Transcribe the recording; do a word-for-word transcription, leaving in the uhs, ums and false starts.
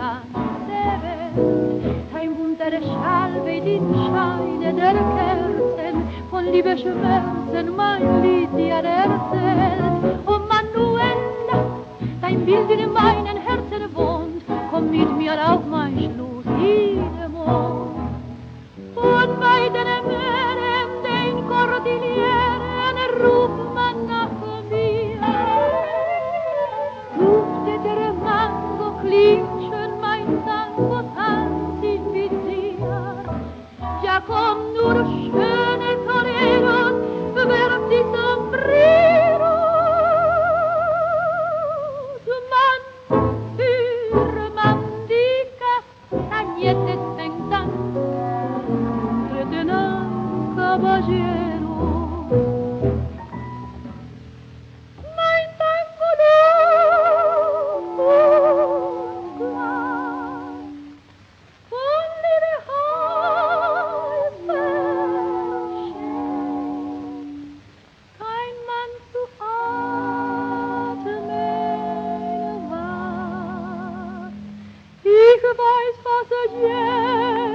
ganze Welt. Dein bunter Schal weht im Scheine der Kerzen, von Liebe Schmerzen mein Lied dir erzählt. Oh Manuela, dein Bild in meinem Herzen wohnt, komm mit mir auf mein Schloss in den Mond. Und bei den Meeren, den Kordilleren, ruft man nach mir. Duftet der Mango, klingt schön mein Tango, tanz ich mit dir. Ja, komm nur, schöne Toreros, bewerf die Sombreros. Man für man die castagnettes fängt an, caballero. Mein tango long und glatt, von Liebe halb verschenkt, kein Mann zu atmen wagt. Ich weiß, was er jetzt